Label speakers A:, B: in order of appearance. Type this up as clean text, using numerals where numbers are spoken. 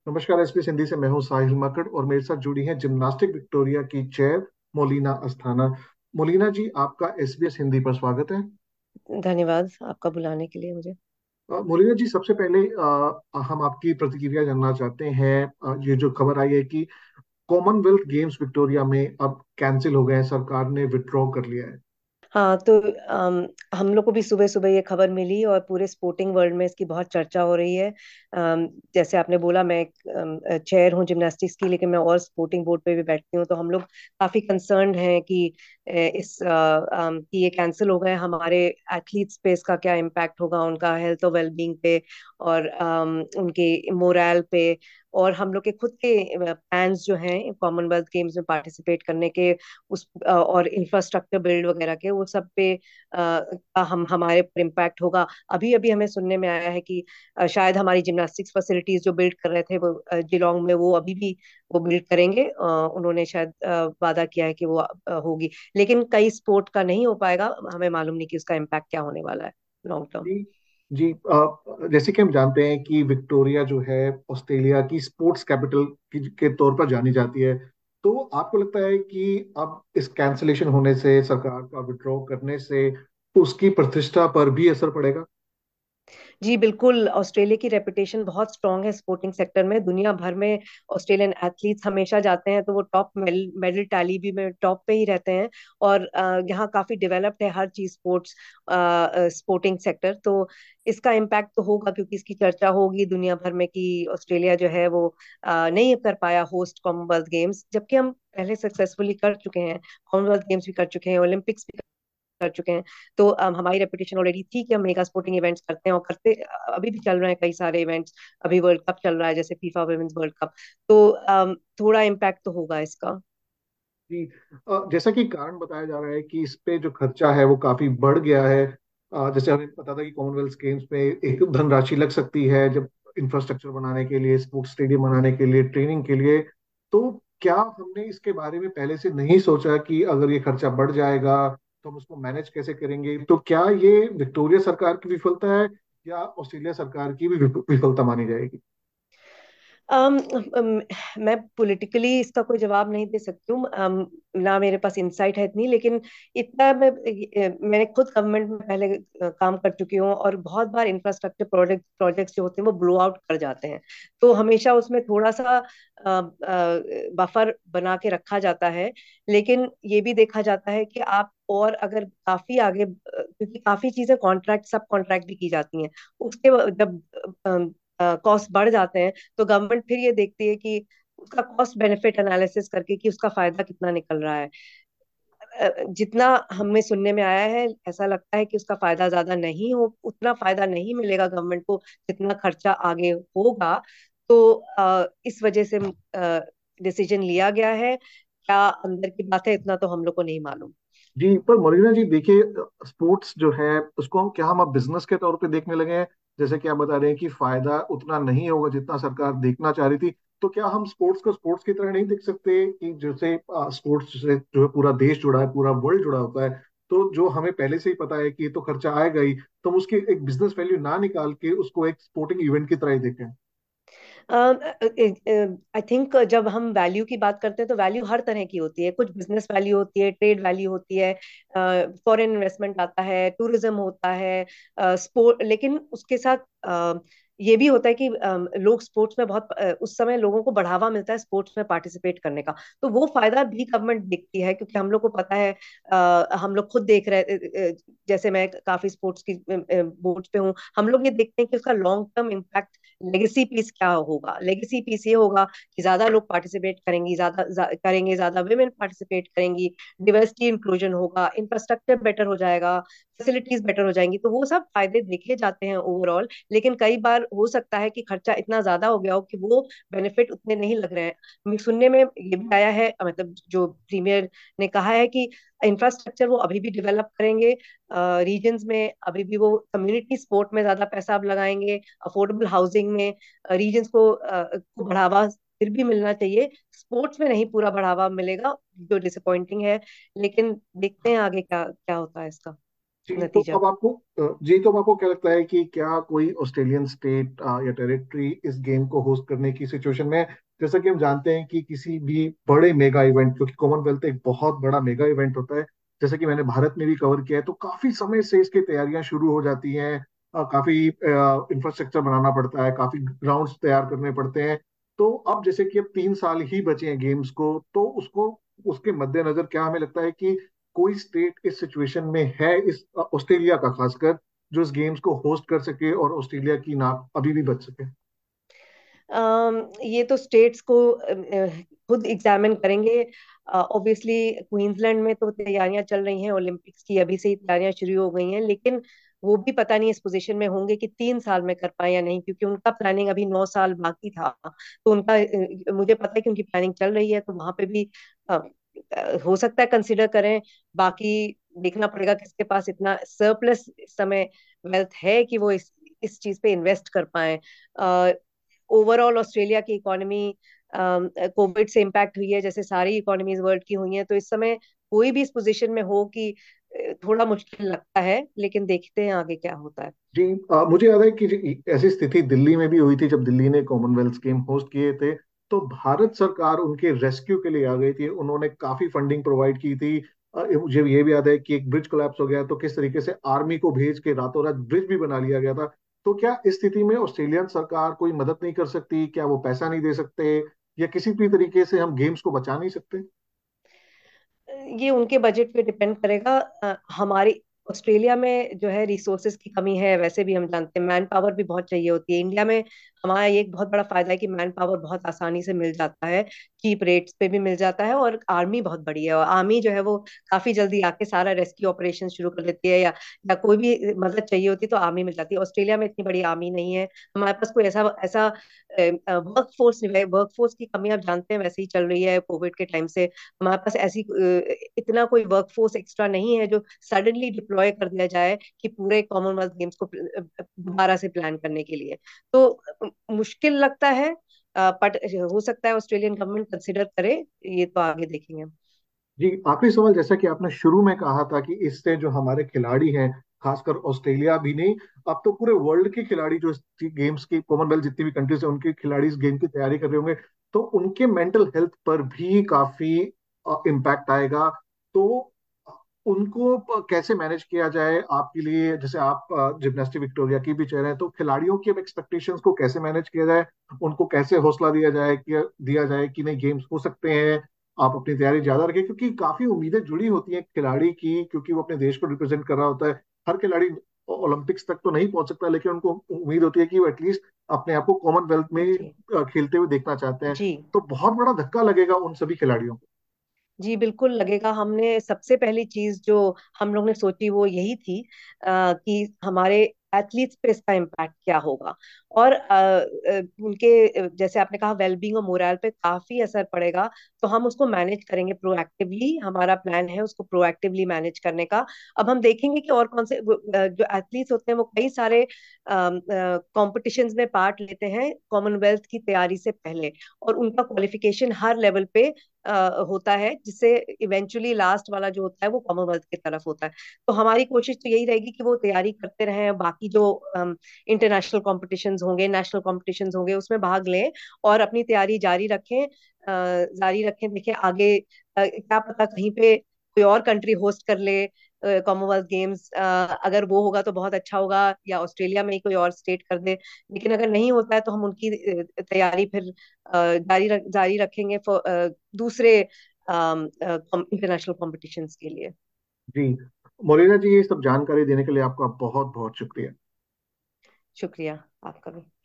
A: नमस्कार। एसपीएस हिंदी से मैं हूं साहिल मकड़ और मेरे साथ जुड़ी हैं जिम्नास्टिक विक्टोरिया की चेयर मोलिना अस्थाना। मोलिना जी, आपका एसबीएस हिंदी पर स्वागत है।
B: धन्यवाद आपका बुलाने के लिए मुझे।
A: मोलिना जी, सबसे पहले हम आपकी प्रतिक्रिया जानना चाहते हैं। ये जो खबर आई है कि कॉमनवेल्थ गेम्स विक्टोरिया में अब कैंसिल हो गए हैं, सरकार ने विड्रॉ कर लिया है।
B: हाँ तो हम लोग को भी सुबह सुबह ये खबर मिली और पूरे स्पोर्टिंग वर्ल्ड में इसकी बहुत चर्चा हो रही है। जैसे आपने बोला, मैं एक चेयर हूँ जिमनास्टिक्स की, लेकिन मैं और स्पोर्टिंग बोर्ड पे भी बैठती हूँ, तो हम लोग काफी कंसर्न्ड हैं कि कि ये कैंसिल हो गए। हमारे एथलीट्स पे इसका क्या इम्पैक्ट होगा, उनका हेल्थ और वेलबींग पे, और उनके मोरल पे, और हम लोग के खुद के प्लान्स जो हैं कॉमनवेल्थ गेम्स में पार्टिसिपेट करने के, उस और इंफ्रास्ट्रक्चर बिल्ड वगैरह के, वो सब पे का हम हमारे पर इम्पैक्ट होगा। अभी अभी हमें सुनने में आया है कि शायद हमारी जिम्नास्टिक्स फैसिलिटीज जो बिल्ड कर रहे थे वो जिलोंग में, वो अभी भी वो बिल्ड करेंगे। उन्होंने शायद वादा किया है कि वो होगी, लेकिन कई स्पोर्ट का नहीं हो पाएगा। हमें मालूम नहीं कि उसका इम्पैक्ट क्या होने वाला है लॉन्ग टर्म।
A: जी जी। जैसे कि हम जानते हैं कि विक्टोरिया जो है ऑस्ट्रेलिया की स्पोर्ट्स कैपिटल के तौर पर जानी जाती है। तो आपको लगता है कि अब इस कैंसलेशन होने से, सरकार का विड्रॉ करने से उसकी प्रतिष्ठा पर भी असर पड़ेगा?
B: जी बिल्कुल, ऑस्ट्रेलिया की रेपुटेशन बहुत स्ट्रांग है स्पोर्टिंग सेक्टर में। दुनिया भर में ऑस्ट्रेलियन एथलीट्स हमेशा जाते हैं तो वो टॉप मेडल मेडल टैली भी में टॉप पे ही रहते हैं। और यहाँ काफी डेवलप्ड है हर चीज, स्पोर्टिंग सेक्टर। तो इसका इम्पैक्ट तो होगा, क्योंकि इसकी चर्चा होगी दुनिया भर में कि ऑस्ट्रेलिया जो है वो नहीं कर पाया होस्ट कॉमनवेल्थ गेम्स, जबकि हम पहले सक्सेसफुली कर चुके हैं। कॉमनवेल्थ गेम्स भी कर चुके हैं, ओलंपिक्स भी कर चुके हैं। तो हमारी रेपुटेशन ऑलरेडी थी कि हम मेगा स्पोर्टिंग इवेंट्स करते हैं, और करते अभी भी चल रहे हैं कई सारे इवेंट्स। अभी वर्ल्ड कप चल रहा है, जैसे फीफा वुमेन्स वर्ल्ड कप। तो थोड़ा इम्पैक्ट तो होगा इसका।
A: जी। जैसा कि कारण बताया जा रहा है कि इस पे जो खर्चा है वो काफी बढ़ गया है। जैसे हमें पता था कि कॉमनवेल्थ गेम्स में एक धनराशि लग सकती है, जब इंफ्रास्ट्रक्चर बनाने के लिए, स्पोर्ट्स स्टेडियम बनाने के लिए, ट्रेनिंग के लिए। तो क्या हमने इसके बारे में पहले से नहीं सोचा कि अगर ये खर्चा बढ़ जाएगा तो हम उसको मैनेज कैसे करेंगे? तो क्या ये विक्टोरिया सरकार की विफलता है या ऑस्ट्रेलिया सरकार की भी विफलता मानी जाएगी?
B: अम, अम, मैं पॉलिटिकली इसका कोई जवाब नहीं दे सकती हूँ। ना मेरे पास इंसाइट है इतनी, लेकिन इतना मैंने खुद गवर्नमेंट में पहले काम कर चुकी हूँ, और बहुत बार इंफ्रास्ट्रक्चर प्रोजेक्ट्स जो होते हैं वो ब्लो आउट कर जाते हैं। तो हमेशा उसमें थोड़ा सा बफर बना के रखा जाता है। लेकिन ये भी देखा जाता है कि आप और अगर काफी आगे, क्योंकि काफी चीजें कॉन्ट्रैक्ट, सब कॉन्ट्रैक्ट भी की जाती हैं, उसके जब कॉस्ट बढ़ जाते हैं, तो गवर्नमेंट फिर ये देखती है कि उसका कॉस्ट बेनिफिट एनालिसिस करके कि उसका फायदा कितना निकल रहा है। जितना हमें सुनने में आया है, ऐसा लगता है कि उसका फायदा ज्यादा नहीं हो, उतना फायदा नहीं मिलेगा गवर्नमेंट को जितना खर्चा आगे होगा। तो इस वजह से डिसीजन लिया गया है। क्या अंदर की बात है, इतना तो हम लोग को नहीं मालूम।
A: जी, पर मोरिना जी देखिए, स्पोर्ट्स जो है उसको हम अब बिजनेस के तौर पे देखने लगे हैं। जैसे कि आप बता रहे हैं कि फायदा उतना नहीं होगा जितना सरकार देखना चाह रही थी। तो क्या हम स्पोर्ट्स को स्पोर्ट्स की तरह नहीं देख सकते कि जैसे स्पोर्ट्स से जो है पूरा देश जुड़ा है, पूरा वर्ल्ड जुड़ा होता है। तो जो हमें पहले से ही पता है कि ये तो खर्चा आएगा ही, तो हम उसकी एक बिजनेस वैल्यू ना निकाल के उसको एक स्पोर्टिंग इवेंट की तरह ही देखें।
B: आई थिंक जब हम वैल्यू की बात करते हैं तो वैल्यू हर तरह की होती है। कुछ बिजनेस वैल्यू होती है, ट्रेड वैल्यू होती है, फॉरेन इन्वेस्टमेंट आता है, टूरिज्म होता है, स्पोर्ट। लेकिन उसके साथ ये भी होता है कि लोग स्पोर्ट्स में बहुत, उस समय लोगों को बढ़ावा मिलता है स्पोर्ट्स में पार्टिसिपेट करने का। तो वो फायदा भी गवर्नमेंट देखती है, क्योंकि हम लोग को पता है, हम लोग खुद देख रहे, जैसे मैं काफी स्पोर्ट्स की बोर्ड पे हूँ, हम लोग ये देखते हैं कि उसका long term impact, legacy piece क्या होगा। लेगेसी पीस ये होगा कि ज्यादा लोग पार्टिसिपेट करेंगी, करेंगे, ज्यादा वेमेन पार्टिसिपेट करेंगी, डिवर्सिटी इंक्लूजन होगा, इंफ्रास्ट्रक्चर बेटर हो जाएगा, फैसिलिटीज बेटर हो जाएंगी। तो वो सब फायदे देखे जाते हैं ओवरऑल। लेकिन कई बार हो सकता है कि खर्चा इतना ज्यादा हो गया हो कि वो बेनिफिट उतने नहीं लग रहे हैं। सुनने में ये भी आया है, मतलब जो प्रीमियर ने कहा है कि इंफ्रास्ट्रक्चर वो अभी भी डेवलप करेंगे, रीजन्स में अभी भी वो कम्युनिटी स्पोर्ट में ज्यादा पैसा अब लगाएंगे, अफोर्डेबल हाउसिंग में रीजन्स को बढ़ावा फिर भी मिलना चाहिए। स्पोर्ट्स में नहीं पूरा बढ़ावा मिलेगा, जो डिसअपॉइंटिंग है। लेकिन देखते हैं आगे क्या क्या होता है इसका।
A: जी तो
B: नतीजा।
A: अब आपको जी तो अब आपको क्या लगता है कि क्या कोई ऑस्ट्रेलियन स्टेट या टेरिटरी इस गेम को होस्ट करने की सिचुएशन में है? जैसा कि हम जानते हैं कि किसी भी बड़े मेगा इवेंट, क्योंकि कॉमनवेल्थ एक बहुत बड़ा मेगा इवेंट होता है, जैसे कि मैंने भारत में भी कवर किया है, तो काफी समय से इसकी तैयारियां शुरू हो जाती हैं। काफी इंफ्रास्ट्रक्चर बनाना पड़ता है, काफी ग्राउंड्स तैयार करने पड़ते हैं। तो अब जैसे कि अब 3 साल ही बचे हैं गेम्स को, तो उसको उसके मद्देनजर क्या हमें लगता है कि कोई स्टेट इस सिचुएशन में है, इस ऑस्ट्रेलिया का खासकर, जो इस गेम्स को होस्ट कर सके और ऑस्ट्रेलिया की नाक अभी भी बच सके?
B: ये तो स्टेट्स को खुद एग्जामिन करेंगे। ऑब्वियसली क्वींसलैंड में तो तैयारियां चल रही हैं ओलंपिक्स की, अभी से ही तैयारियां शुरू हो गई हैं, लेकिन वो भी पता नहीं इस पोजीशन में होंगे कि 3 साल में कर पाए या नहीं, क्योंकि उनका प्लानिंग अभी 9 साल बाकी था। तो उनका मुझे पता है कि उनकी प्लानिंग चल रही है, तो वहां पे भी हो सकता है कंसिडर करें। बाकी देखना पड़ेगा किसके पास इतना सरप्लस इस समय वेल्थ है कि वो इस चीज पे इन्वेस्ट कर पाए। ओवरऑल ऑस्ट्रेलिया की इकोनॉमी कोविड से इम्पैक्ट हुई है, जैसे सारी इकोनॉमीज वर्ल्ड की हुई हैं, तो इस समय कोई भी इस पोजीशन में हो कि थोड़ा मुश्किल लगता है, लेकिन देखते हैं आगे क्या होता है।
A: जी मुझे याद है कि ऐसी स्थिति दिल्ली में भी हुई थी जब दिल्ली ने कॉमनवेल्थ गेम होस्ट किए थे। तो भारत सरकार उनके रेस्क्यू के लिए आ गई थी, उन्होंने काफी फंडिंग प्रोवाइड की थी। मुझे ये भी याद है कि एक ब्रिज कोलैप्स हो गया तो किस तरीके से आर्मी को भेज के रातों रात ब्रिज भी बना लिया गया था। तो क्या इस स्थिति में ऑस्ट्रेलियन सरकार कोई मदद नहीं कर सकती? क्या वो पैसा नहीं दे सकते, या किसी भी तरीके से हम गेम्स को बचा नहीं सकते?
B: ये उनके बजट पे डिपेंड करेगा। हमारी ऑस्ट्रेलिया में जो है रिसोर्सेज की कमी है, वैसे भी हम जानते हैं मैन पावर भी बहुत चाहिए होती है। इंडिया में हमारा ये एक बहुत बड़ा फायदा है कि मैन पावर बहुत आसानी से मिल जाता है, चीप रेट्स पे भी मिल जाता है, और आर्मी बहुत बड़ी है, और आर्मी जो है वो काफी जल्दी आके सारा रेस्क्यू ऑपरेशन शुरू कर देती है, या कोई भी मदद चाहिए होती है तो आर्मी मिल जाती है। ऑस्ट्रेलिया में इतनी बड़ी आर्मी नहीं है, हमारे पास कोई ऐसा ऐसा वर्क फोर्स नहीं है। वर्क फोर्स की कमी आप जानते हैं वैसे ही चल रही है कोविड के टाइम से। हमारे पास ऐसी इतना कोई वर्कफोर्स एक्स्ट्रा नहीं है जो सडनली डिप्लॉय कर दिया जाए कि पूरे कॉमनवेल्थ गेम्स को दोबारा से प्लान करने के लिए। तो मुश्किल लगता है, बट हो सकता है ऑस्ट्रेलियन गवर्नमेंट कंसिडर करे। ये तो आगे देखेंगे।
A: जी आखिरी सवाल, जैसा कि आपने शुरू में कहा था कि इससे जो हमारे खिलाड़ी हैं, खासकर ऑस्ट्रेलिया भी नहीं, अब तो पूरे वर्ल्ड के खिलाड़ी जो गेम्स की कॉमनवेल्थ जितनी भी कंट्रीज है उनके खिलाड़ी इस गेम की तैयारी कर रहे होंगे, तो उनके मेंटल हेल्थ पर भी काफी इम्पैक्ट आएगा। तो उनको कैसे मैनेज किया जाए आपके लिए? जैसे आप जिम्नास्टिक विक्टोरिया की भी चेहरे हैं, तो खिलाड़ियों की एक्सपेक्टेशंस को कैसे मैनेज किया जाए? उनको कैसे हौसला दिया जाए कि नहीं, गेम्स हो सकते हैं, आप अपनी तैयारी ज्यादा रखें, क्योंकि काफी उम्मीदें जुड़ी होती हैं खिलाड़ी की, क्योंकि वो अपने देश को रिप्रेजेंट कर रहा होता है। हर खिलाड़ी ओलंपिक्स तक तो नहीं पहुंच सकता, लेकिन उनको उम्मीद होती है कि वो एटलीस्ट अपने आप को कॉमनवेल्थ में
B: जी।
A: खेलते हुए देखना चाहते हैं।
B: जी।
A: तो बहुत बड़ा धक्का लगेगा उन सभी खिलाड़ियों को।
B: जी बिल्कुल लगेगा। हमने सबसे पहली चीज जो हम लोग ने सोची वो यही थी कि हमारे एथलीट्स पे इसका इम्पैक्ट क्या होगा, और उनके जैसे आपने कहा वेलबींग और मोरल पे काफी असर पड़ेगा। तो हम उसको मैनेज करेंगे प्रोएक्टिवली, हमारा प्लान है उसको प्रोएक्टिवली मैनेज करने का। अब हम देखेंगे कि और कौन से जो एथलीट्स होते हैं वो कई सारे कॉम्पिटिशन्स में पार्ट लेते हैं कॉमनवेल्थ की तैयारी से पहले, और उनका क्वालिफिकेशन हर लेवल पे होता है, जिससे इवेंचुअली लास्ट वाला जो होता है वो कॉमनवेल्थ की तरफ होता है। तो हमारी कोशिश तो यही रहेगी कि वो तैयारी करते रहें, बाकी जो इंटरनेशनल कॉम्पिटिशन्स होंगे, नेशनल कॉम्पिटिशन्स होंगे, उसमें भाग लें और अपनी तैयारी जारी रखें। जारी रखें, देखें आगे क्या पता कहीं पे कोई और कंट्री होस्ट कर ले कॉमनवेल्थ गेम्स। अगर वो होगा तो बहुत अच्छा होगा, या ऑस्ट्रेलिया में ही कोई और स्टेट कर दे। लेकिन अगर नहीं होता है तो हम उनकी तैयारी फिर जारी रखेंगे दूसरे इंटरनेशनल कॉम्पिटिशन्स के लिए।
A: जी मोलिना जी, ये सब जानकारी देने के लिए आपका बहुत बहुत शुक्रिया।
B: शुक्रिया आपका भी।